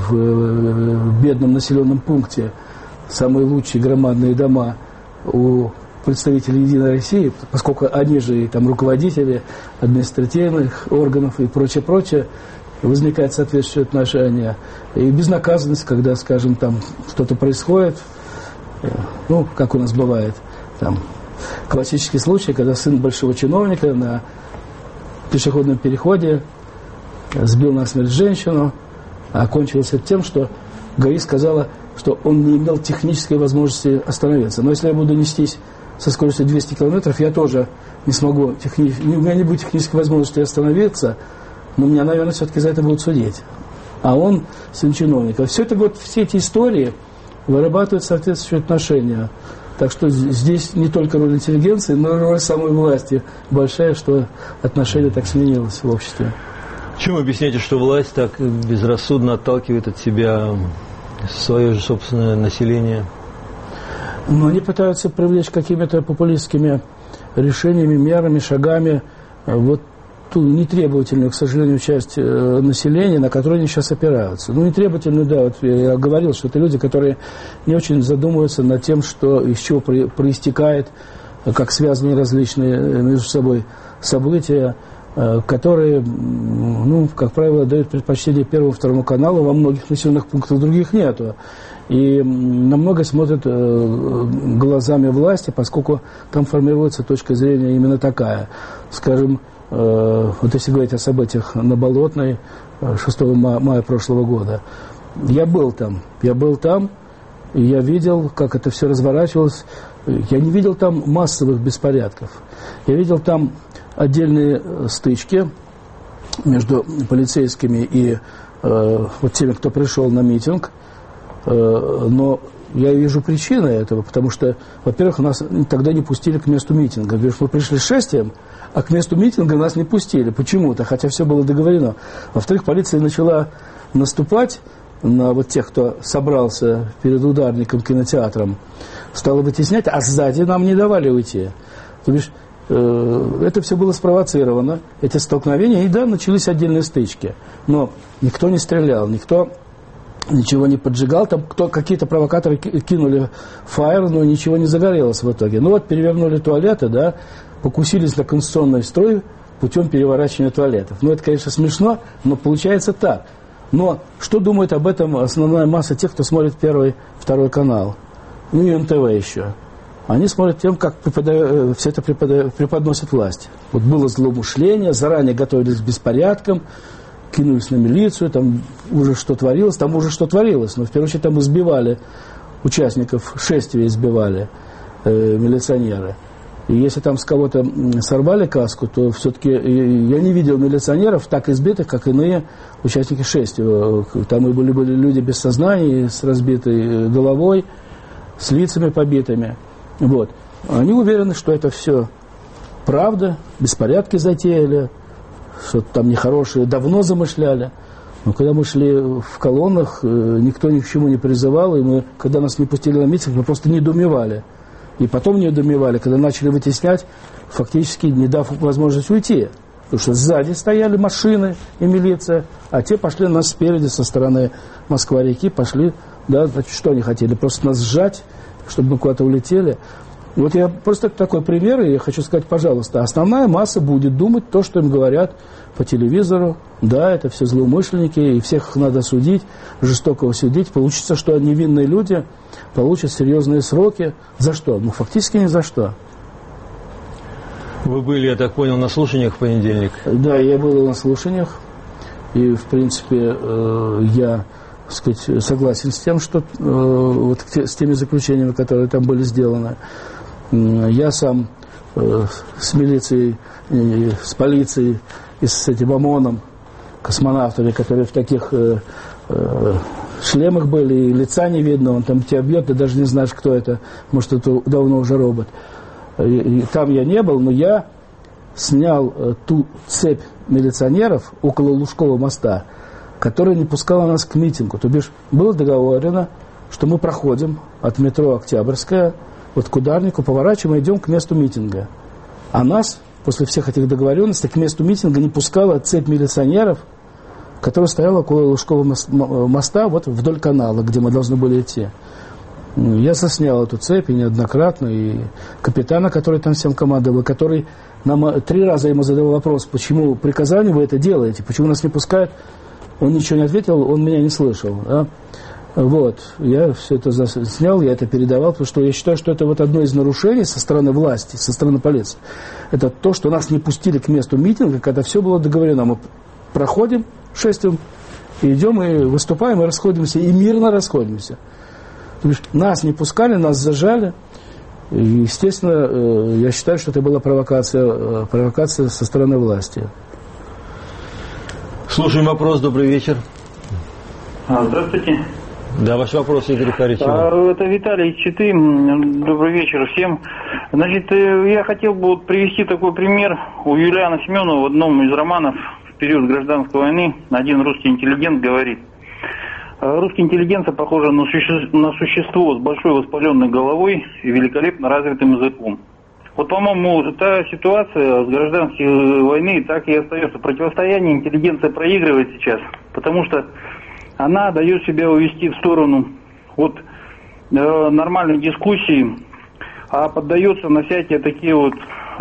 в бедном населенном пункте самые лучшие громадные дома у представителей Единой России, поскольку они же и там руководители административных органов и прочее, возникает соответствующее отношение. И безнаказанность, когда, скажем, там что-то происходит, как у нас бывает, там классический случай, когда сын большого чиновника на пешеходном переходе сбил насмерть женщину, а окончилось это тем, что ГАИ сказала, что он не имел технической возможности остановиться. Но если я буду нестись со скоростью 200 километров, я тоже не смогу, у меня не будет технической возможности остановиться, но меня, наверное, все-таки за это будут судить. А он сын чиновника. Все эти истории вырабатывают соответствующие отношения. Так что здесь не только роль интеллигенции, но и роль самой власти большая, что отношение так сменилось в обществе. Чем объясняете, что власть так безрассудно отталкивает от себя свое же собственное население? Но они пытаются привлечь какими-то популистскими решениями, мерами, шагами вот ту нетребовательную, к сожалению, часть населения, на которую они сейчас опираются. Ну, нетребовательную, да, вот я говорил, что это люди, которые не очень задумываются над тем, что, из чего проистекает, как связаны различные между собой события, которые, ну, как правило, дают предпочтение Первому, Второму каналу, во многих населенных пунктах других нету. И намного смотрят глазами власти, поскольку там формируется точка зрения именно такая. Скажем, вот если говорить о событиях на Болотной 6 мая прошлого года, я был там, и я видел, как это все разворачивалось. Я не видел там массовых беспорядков. Я видел там отдельные стычки между полицейскими и вот теми, кто пришел на митинг. Но я вижу причины этого, потому что, во-первых, нас тогда не пустили к месту митинга. Мы пришли с шествием, а к месту митинга нас не пустили почему-то, хотя все было договорено. Во-вторых, полиция начала наступать на вот тех, кто собрался перед ударником, кинотеатром, стала вытеснять, а сзади нам не давали уйти. То бишь, это все было спровоцировано, эти столкновения, и да, начались отдельные стычки. Но никто не стрелял, никто ничего не поджигал, там какие-то провокаторы кинули фаер, но ничего не загорелось в итоге. Ну вот перевернули туалеты, да, покусились на конституционный строй путем переворачивания туалетов. Ну это, конечно, смешно, но получается так. Но что думает об этом основная масса тех, кто смотрит Первый, Второй канал? Ну и НТВ еще. Они смотрят тем, как все это преподносит власть. Вот было злоумышление, заранее готовились к беспорядкам, кинулись на милицию, там уже что творилось, но в первую очередь там избивали участников шествия, милиционеры. И если там с кого-то сорвали каску, то все-таки я не видел милиционеров так избитых, как иные участники шествия. Там и были люди без сознания, с разбитой головой, с лицами побитыми. Вот. Они уверены, что это все правда, беспорядки затеяли, что-то там нехорошее давно замышляли. Но когда мы шли в колоннах, никто ни к чему не призывал, и мы, когда нас не пустили на митинг, мы просто недоумевали. И потом недоумевали, когда начали вытеснять, фактически не дав возможность уйти. Потому что сзади стояли машины и милиция, а те пошли нас спереди, со стороны Москва-реки, пошли, да, значит, что они хотели? Просто нас сжать, чтобы мы куда-то улетели. Вот я просто такой пример, и я хочу сказать, пожалуйста, основная масса будет думать то, что им говорят по телевизору. Да, это все злоумышленники, и всех их надо судить, жестоко судить. Получится, что невинные люди получат серьезные сроки. За что? Ну, фактически ни за что. Вы были, я так понял, на слушаниях в понедельник? Да, я был на слушаниях, и, в принципе, я, так сказать, согласен с тем, что вот с теми заключениями, которые там были сделаны. Я сам с милицией, с полицией и с этим ОМОНом, космонавтами, которые в таких шлемах были, и лица не видно, он там тебя бьет, ты даже не знаешь, кто это, может, это давно уже робот. И там я не был, но я снял ту цепь милиционеров около Лужского моста, которая не пускала нас к митингу. То бишь, было договорено, что мы проходим от метро Октябрьская, вот к ударнику, поворачиваем и идем к месту митинга. А нас, после всех этих договоренностей, к месту митинга не пускала цепь милиционеров, которая стояла около Лужского моста, вот вдоль канала, где мы должны были идти. Я заснял эту цепь и неоднократно, и капитана, который там всем командовал, который нам 3 раза ему задавал вопрос, почему приказание вы это делаете, почему нас не пускают, он ничего не ответил, он меня не слышал. Да? Вот, я все это снял, я это передавал, потому что я считаю, что это вот одно из нарушений со стороны власти, со стороны полиции. Это то, что нас не пустили к месту митинга, когда все было договорено. Мы проходим шествием, и идем, и выступаем, и расходимся, и мирно расходимся. То есть нас не пускали, нас зажали. И, естественно, я считаю, что это была провокация со стороны власти. Слушаем вопрос. Добрый вечер. Здравствуйте. Да, ваш вопрос, Игорь Харич. Это Виталий из Читы. Добрый вечер всем. Значит, я хотел бы привести такой пример. У Юлиана Семенова в одном из романов в период гражданской войны один русский интеллигент говорит: Русская интеллигенция похожа на существо с большой воспаленной головой и великолепно развитым языком. Вот, по-моему, та ситуация с гражданской войны так и остается. Противостояние интеллигенция проигрывает сейчас, потому что она дает себя увести в сторону от нормальной дискуссии, а поддается на всякие такие вот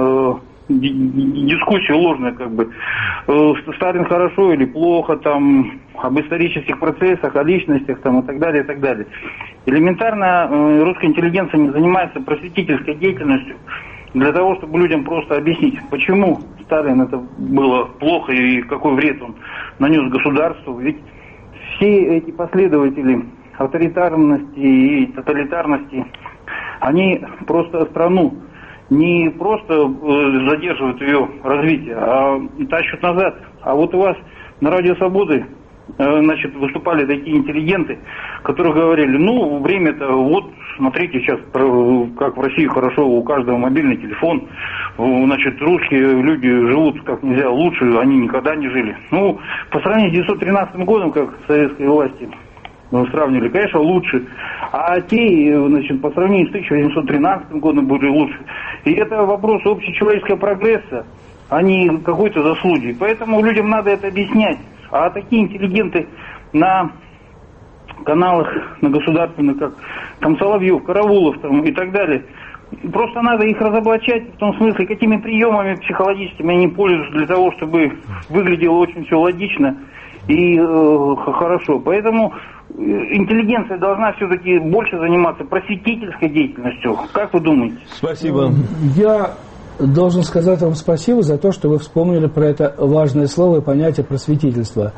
дискуссии ложные, как бы. Сталин хорошо или плохо, там, об исторических процессах, о личностях, там, и так далее, и так далее. Элементарно русская интеллигенция не занимается просветительской деятельностью для того, чтобы людям просто объяснить, почему Сталин это было плохо и какой вред он нанес государству. Ведь все эти последователи авторитарности и тоталитарности, они просто страну не просто задерживают ее развитие, а тащат назад. А вот у вас на Радио Свободы, значит, выступали такие интеллигенты, которые говорили, ну, время-то, вот, смотрите, сейчас, как в России хорошо, у каждого мобильный телефон, значит, русские люди живут как нельзя лучше, они никогда не жили. Ну, по сравнению с 1913 годом, как советские власти сравнивали, конечно, лучше. А те, значит, по сравнению с 1813 годом были лучше. И это вопрос общечеловеческого прогресса, а не какой-то заслуги. Поэтому людям надо это объяснять. А такие интеллигенты на каналах, на государственных, как там Соловьев, Караулов там, и так далее, просто надо их разоблачать в том смысле, какими приемами психологическими они пользуются для того, чтобы выглядело очень все логично и хорошо. Поэтому интеллигенция должна все-таки больше заниматься просветительской деятельностью. Как вы думаете? Спасибо. Я должен сказать вам спасибо за то, что вы вспомнили про это важное слово и понятие просветительства.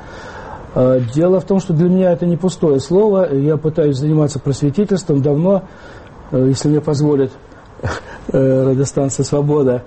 Дело в том, что для меня это не пустое слово. Я пытаюсь заниматься просветительством давно, если мне позволит радиостанция «Свобода».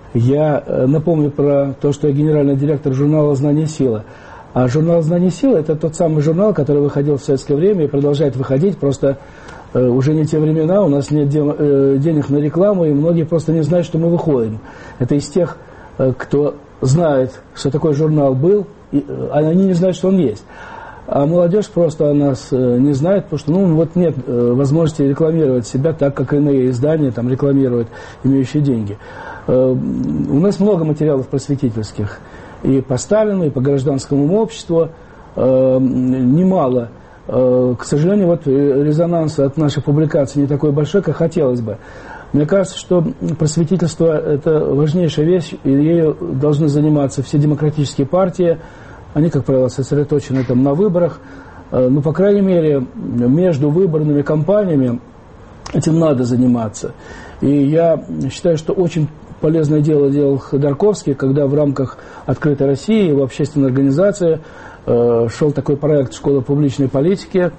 Я напомню про то, что я генеральный директор журнала «Знание и сила». А журнал «Знание и сила» – это тот самый журнал, который выходил в советское время и продолжает выходить. Просто уже не те времена, у нас нет денег на рекламу, и многие просто не знают, что мы выходим. Это из тех, кто знает, что такой журнал был, а они не знают, что он есть. А молодежь просто о нас не знает, потому что вот нет возможности рекламировать себя так, как иные издания там рекламируют, имеющие деньги. У нас много материалов просветительских. И по Сталину, и по гражданскому обществу немало. К сожалению, вот резонанс от наших публикаций не такой большой, как хотелось бы. Мне кажется, что просветительство – это важнейшая вещь, и ею должны заниматься все демократические партии. Они, как правило, сосредоточены там на выборах. Но, по крайней мере, между выборными кампаниями этим надо заниматься. И я считаю, что очень полезное дело делал Ходорковский, когда в рамках «Открытой России», его общественной организации, шел такой проект «Школа публичной политики».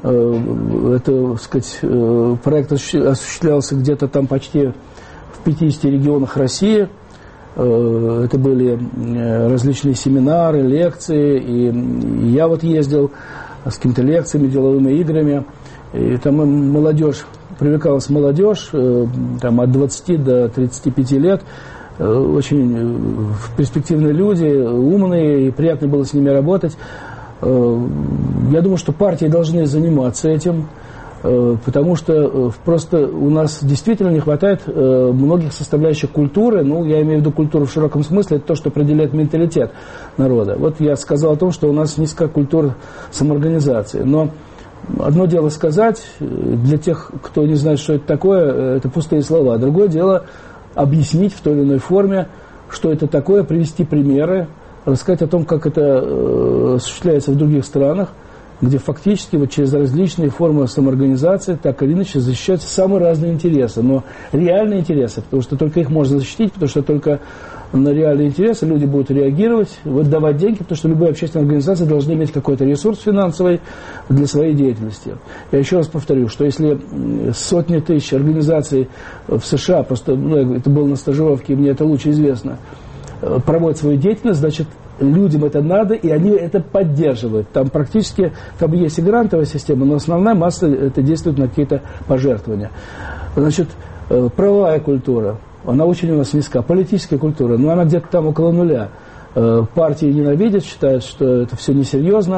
Это, так сказать, проект осуществлялся где-то там почти в 50 регионах России. Это были различные семинары, лекции. И я вот ездил с какими-то лекциями, деловыми играми. И там молодежь, привлекалась молодежь, там, от 20 до 35 лет. Очень перспективные люди, умные, и приятно было с ними работать. Я думаю, что партии должны заниматься этим, потому что просто у нас действительно не хватает многих составляющих культуры. Ну, я имею в виду культуру в широком смысле, это то, что определяет менталитет народа. Вот я сказал о том, что у нас низкая культура самоорганизации. Но одно дело сказать, для тех, кто не знает, что это такое, это пустые слова. Другое дело объяснить в той или иной форме, что это такое, привести примеры, рассказать о том, как это осуществляется в других странах, где фактически вот через различные формы самоорганизации так или иначе защищаются самые разные интересы, но реальные интересы, потому что только их можно защитить, потому что только на реальные интересы люди будут реагировать, выдавать деньги, потому что любые общественные организации должны иметь какой-то ресурс финансовый для своей деятельности. Я еще раз повторю, что если сотни тысяч организаций в США, просто это было на стажировке, и мне это лучше известно, проводят свою деятельность, значит, людям это надо, и они это поддерживают. Там практически, там есть и грантовая система, но основная масса это действует на какие-то пожертвования. Значит, правовая культура, она очень у нас низка. Политическая культура, но она где-то там около нуля. Партии ненавидят, считают, что это все несерьезно.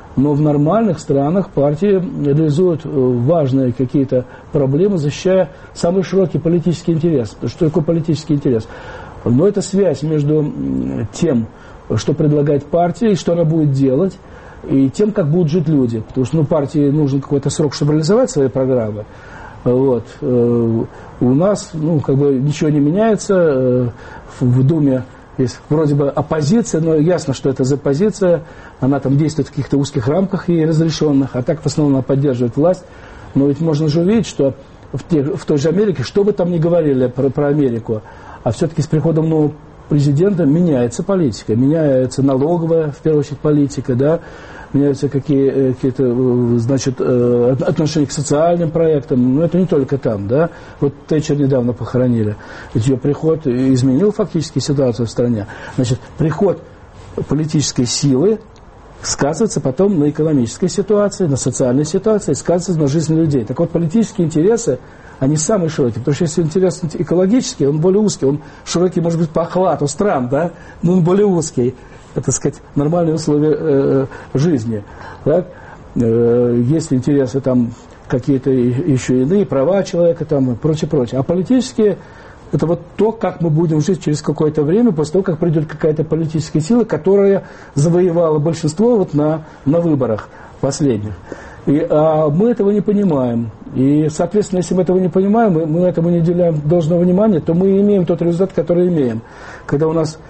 Но в нормальных странах партии реализуют важные какие-то проблемы, защищая самый широкий политический интерес. Что такое политический интерес? Но это связь между тем, что предлагает партия и что она будет делать, и тем, как будут жить люди. Потому что партии нужен какой-то срок, чтобы реализовать свои программы. Вот. У нас ничего не меняется. В Думе есть вроде бы оппозиция, но ясно, что это за оппозиция. Она там действует в каких-то узких рамках и разрешенных, а так в основном она поддерживает власть. Но ведь можно же увидеть, что в той же Америке, что бы там ни говорили про Америку, а все-таки с приходом нового президента меняется политика, меняется налоговая, в первую очередь, политика, да, меняются какие-то, значит, отношения к социальным проектам, но это не только там, да. Вот Тэтчер недавно похоронили, ведь ее приход изменил фактически ситуацию в стране. Значит, приход политической силы сказывается потом на экономической ситуации, на социальной ситуации, сказывается на жизни людей. Так вот, политические интересы, они самые широкие, потому что если интерес экологический, он более узкий, он широкий, может быть, по охвату стран, да, но он более узкий. Это, так сказать, нормальные условия жизни. Так? Есть интересы там какие-то еще иные, права человека там и прочее. А политические – это вот то, как мы будем жить через какое-то время, после того, как придет какая-то политическая сила, которая завоевала большинство вот на выборах последних. А мы этого не понимаем. И, соответственно, если мы этого не понимаем, мы этому не уделяем должного внимания, то мы имеем тот результат, который имеем. Когда у нас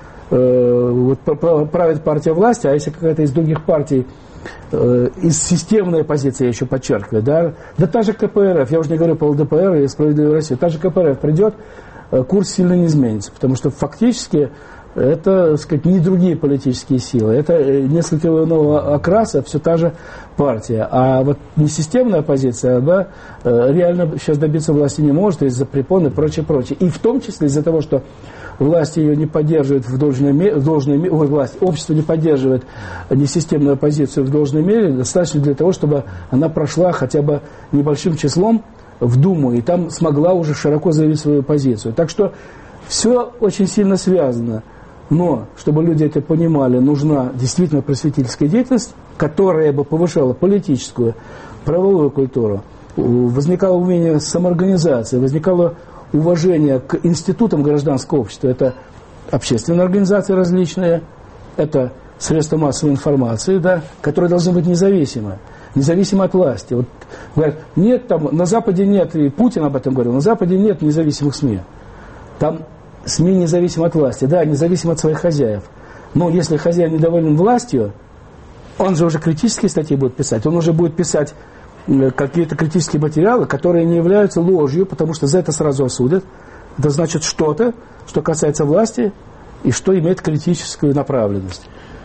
правит партия власти, а если какая-то из других партий, из системной оппозиции, я еще подчеркиваю, да та же КПРФ, я уже не говорю по ЛДПР и «Справедливой России», та же КПРФ придет, курс сильно не изменится, потому что фактически это, так сказать, не другие политические силы, это несколько иного окраса, все та же партия. А вот несистемная оппозиция, да, реально сейчас добиться власти не может из-за препон и прочее. И в том числе из-за того, что власть ее не поддерживает в должной мере, общество не поддерживает несистемную оппозицию в должной мере, достаточно для того, чтобы она прошла хотя бы небольшим числом в Думу и там смогла уже широко заявить свою позицию. Так что все очень сильно связано. Но, чтобы люди это понимали, нужна действительно просветительская деятельность, которая бы повышала политическую, правовую культуру, возникало умение самоорганизации, возникало уважение к институтам гражданского общества. Это общественные организации различные, это средства массовой информации, да, которые должны быть независимы от власти. Вот, говорят, нет, там, на Западе нет, и Путин об этом говорил, на Западе нет независимых СМИ. Там СМИ независимы от власти, да, независимы от своих хозяев. Но если хозяин недоволен властью, он же уже критические статьи будет писать, он уже будет писать какие-то критические материалы, которые не являются ложью, потому что за это сразу осудят. Это значит что-то, что касается власти и что имеет критическую направленность.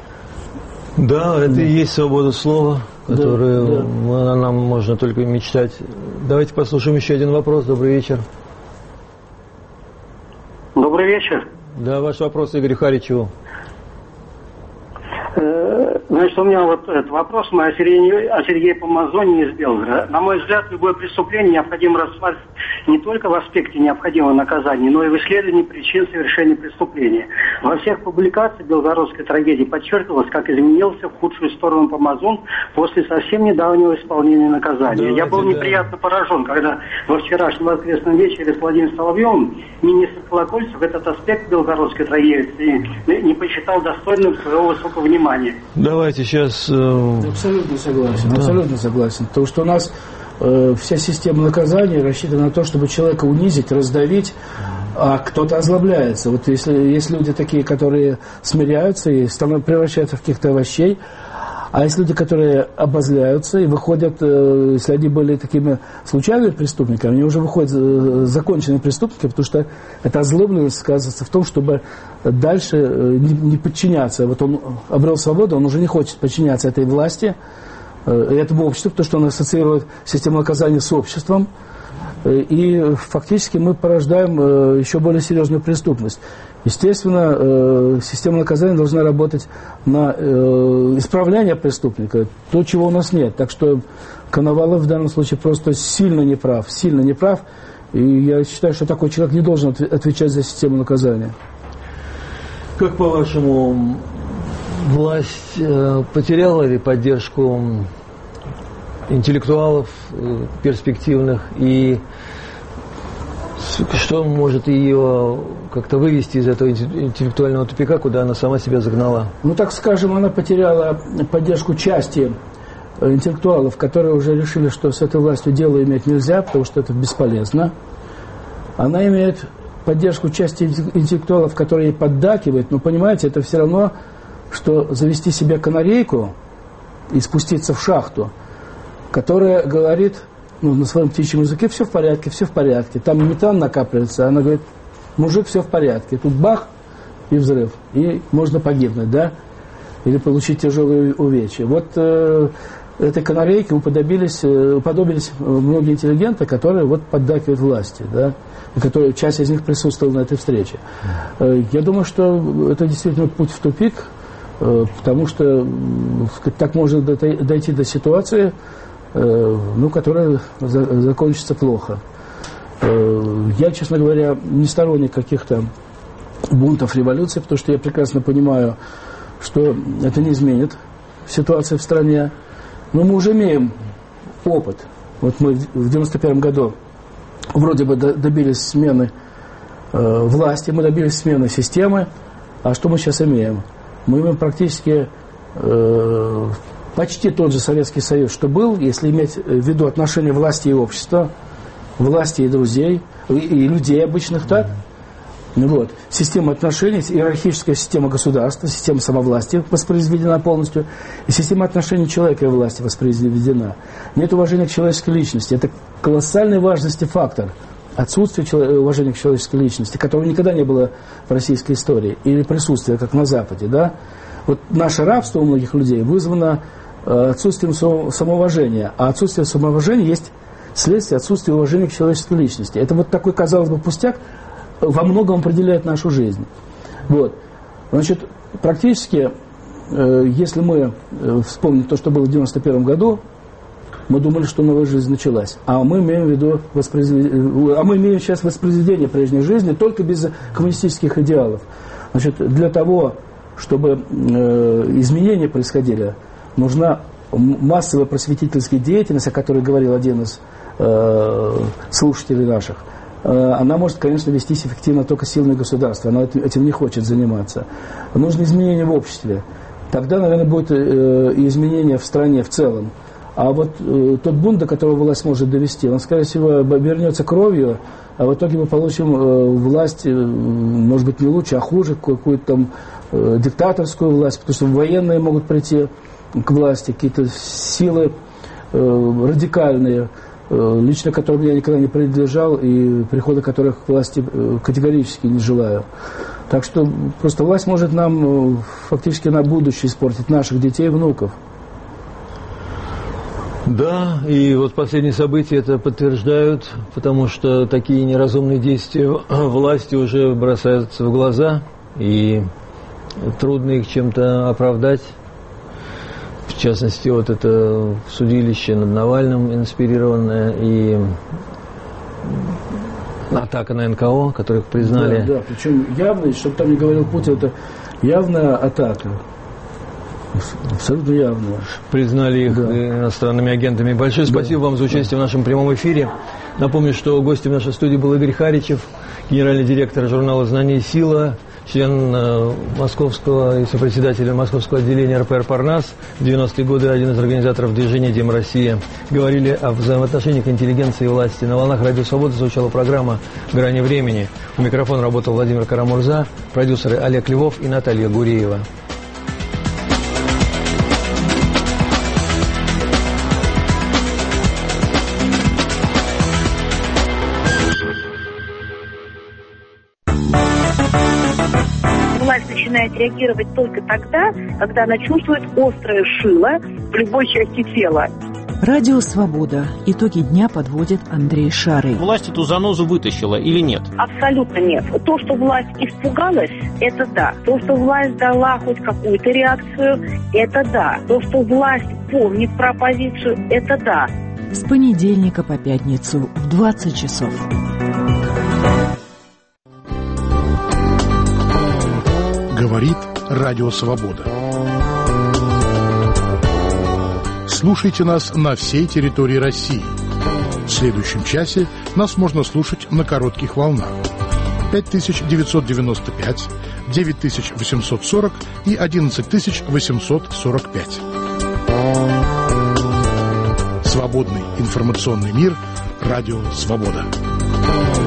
Да, это и есть свобода слова, которую нам можно только мечтать. Давайте послушаем еще один вопрос. Добрый вечер. Добрый вечер. Да, ваш вопрос Игорю Харичеву. Значит, у меня вот этот вопрос о Сергее Помазоне из Белгорода. На мой взгляд, любое преступление необходимо рассматривать не только в аспекте необходимого наказания, но и в исследовании причин совершения преступления. Во всех публикациях белгородской трагедии подчеркивалось, как изменился в худшую сторону Помазон после совсем недавнего исполнения наказания. Я был неприятно поражен, когда во вчерашнем воскресном вечере с Владимиром Соловьевым министр Колокольцев этот аспект белгородской трагедии не посчитал достойным своего высокого внимания. Давайте сейчас... Абсолютно согласен, абсолютно согласен. Потому что у нас вся система наказания рассчитана на то, чтобы человека унизить, раздавить, а кто-то озлобляется. Вот если люди такие, которые смиряются и превращаются в каких-то овощей, а есть люди, которые обозляются и выходят, если они были такими случайными преступниками, они уже выходят законченные преступники, потому что эта озлобленность сказывается в том, чтобы дальше не подчиняться. Вот он обрел свободу, он уже не хочет подчиняться этой власти, этому обществу, потому что он ассоциирует систему наказания с обществом. И фактически мы порождаем еще более серьезную преступность. Естественно, система наказания должна работать на исправление преступника, то, чего у нас нет. Так что Коновалов в данном случае просто сильно неправ. И я считаю, что такой человек не должен отвечать за систему наказания. Как по-вашему, власть потеряла ли поддержку интеллектуалов перспективных, и что может ее как-то вывести из этого интеллектуального тупика, куда она сама себя загнала? Ну, так скажем, она потеряла поддержку части интеллектуалов, которые уже решили, что с этой властью дело иметь нельзя, потому что это бесполезно. Она имеет поддержку части интеллектуалов, которые ей поддакивают, но, понимаете, это все равно, что завести себе канарейку и спуститься в шахту, которая говорит, на своем птичьем языке: все в порядке, все в порядке. Там метан накапливается, она говорит: мужик, все в порядке. Тут бах, и взрыв, и можно погибнуть, да? Или получить тяжелые увечья. Вот этой канарейке уподобились многие интеллигенты, которые вот поддакивают власти, да? И которые, часть из них присутствовала на этой встрече. Я думаю, что это действительно путь в тупик, потому что так можно дойти до ситуации, которая закончится плохо. Я, честно говоря, не сторонник каких-то бунтов, революций, потому что я прекрасно понимаю, что это не изменит ситуацию в стране. Но мы уже имеем опыт. Вот мы в 91 году вроде бы добились смены власти, мы добились смены системы. А что мы сейчас имеем? Мы имеем практически почти тот же Советский Союз, что был, если иметь в виду отношения власти и общества, власти и друзей, и людей обычных, так? Вот. Система отношений, иерархическая система государства, система самовластия воспроизведена полностью, и система отношений человека и власти воспроизведена. Нет уважения к человеческой личности. Это колоссальной важности фактор. Отсутствие уважения к человеческой личности, которого никогда не было в российской истории, или присутствие, как на Западе, да? Вот наше рабство у многих людей вызвано отсутствием самоуважения. А отсутствие самоуважения есть следствие отсутствия уважения к человеческой личности. Это вот такой, казалось бы, пустяк во многом определяет нашу жизнь. Вот. Значит, практически, если мы вспомним то, что было в 91 году, мы думали, что новая жизнь началась. А мы имеем в виду мы имеем сейчас воспроизведение прежней жизни, только без коммунистических идеалов. Значит, для того, чтобы изменения происходили, нужна массовая просветительская деятельность, о которой говорил один из слушателей наших. Она может, конечно, вестись эффективно только сильное государство. Оно этим не хочет заниматься. Нужно изменение в обществе. Тогда, наверное, будет и изменение в стране в целом. А вот тот бунт, до которого власть может довести, он, скорее всего, обернется кровью, а в итоге мы получим власть, может быть, не лучше, а хуже, какую-то там диктаторскую власть, потому что военные могут прийти к власти, какие-то силы радикальные, лично которым я никогда не принадлежал, и прихода которых к власти категорически не желаю. Так что просто власть может нам фактически на будущее испортить, наших детей и внуков. Да, и вот последние события это подтверждают, потому что такие неразумные действия власти уже бросаются в глаза, и трудно их чем-то оправдать. В частности, вот это судилище над Навальным инспирированное, и атака на НКО, которых признали. Да, причем явно, чтобы там не говорил Путин, это явная атака. Абсолютно явно. Признали их иностранными агентами. Большое спасибо вам за участие в нашем прямом эфире. Напомню, что гостем нашей студии был Игорь Харичев, генеральный директор журнала «Знание и сила», член московского и сопредседатель московского отделения РПР «Парнас», в 90-е годы один из организаторов движения «Дем Россия». Говорили о взаимоотношениях интеллигенции и власти. На волнах Радио Свобода звучала программа «Грани времени». У микрофона работал Владимир Карамурза, продюсеры Олег Львов и Наталья Гуреева. Начинает реагировать только тогда, когда она чувствует острое шило в любой части тела. Радио «Свобода». Итоги дня подводит Андрей Шарый. Власть эту занозу вытащила или нет? Абсолютно нет. То, что власть испугалась, это да. То, что власть дала хоть какую-то реакцию, это да. То, что власть помнит про оппозицию, это да. С понедельника по пятницу в 20 часов. Говорит «Радио Свобода». Слушайте нас на всей территории России. В следующем часе нас можно слушать на коротких волнах. 5995, 9840 и 11845. Свободный информационный мир. Радио Свобода.